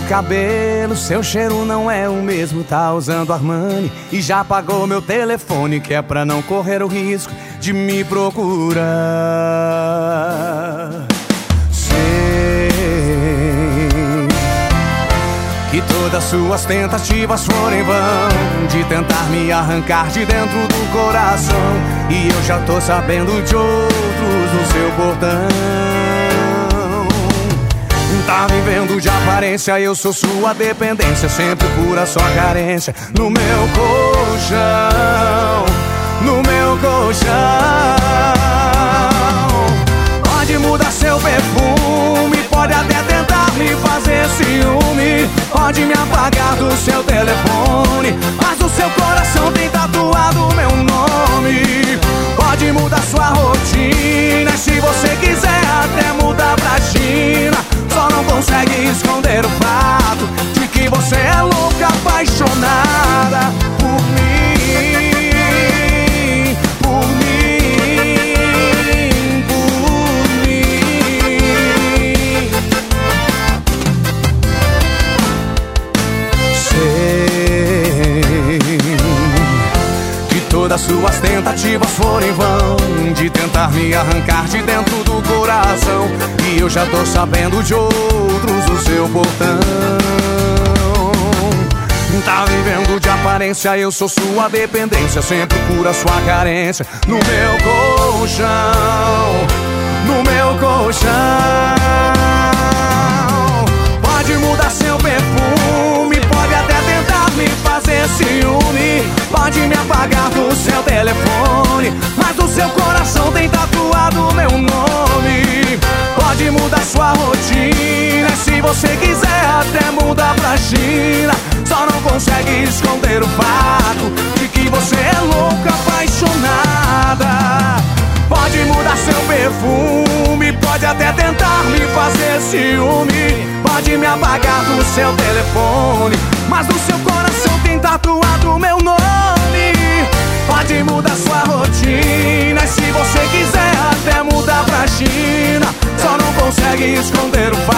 cabelo, seu cheiro não é o mesmo. Tá usando Armani e já pagou meu telefone, que é pra não correr o risco de me procurar. Sei que todas suas tentativas foram em vão, de tentar me arrancar de dentro do coração. E eu já tô sabendo de outros no seu portão. Tá vivendo de aparência, eu sou sua dependência, sempre pura sua carência. No meu colchão, no meu colchão. Pode mudar seu perfume, pode até tentar me fazer ciúme, pode me apagar do seu telefone, mas no seu coração tem tatuado meu nome. Pode mudar sua rotina, se você quiser até mudar pra China, só não consegue esconder o fato de que você é louca, apaixonada por mim, por mim, por mim. Sei que todas suas tentativas foram em vão, de tentar me arrancar de dentro do coração. E eu já tô sabendo de outros no seu portão. Tá vivendo de aparência, eu sou sua dependência, sempre cura sua carência. No meu colchão, no meu colchão. Pode mudar seu perfume, pode até tentar me fazer ciúme, pode me apagar do seu telefone, mas no seu coração tem tatuado meu nome. Pode mudar sua rotina, se você quiser até mudar pra China, só não consegue esconder o fato de que você é louca, apaixonada. Pode mudar seu perfume, pode até tentar me fazer ciúme, pode me apagar do seu telefone, mas no seu coração tem tatuado meu nome. Pode mudar sua rotina, se você quiser até mudar pra China, só não consegue esconder o fato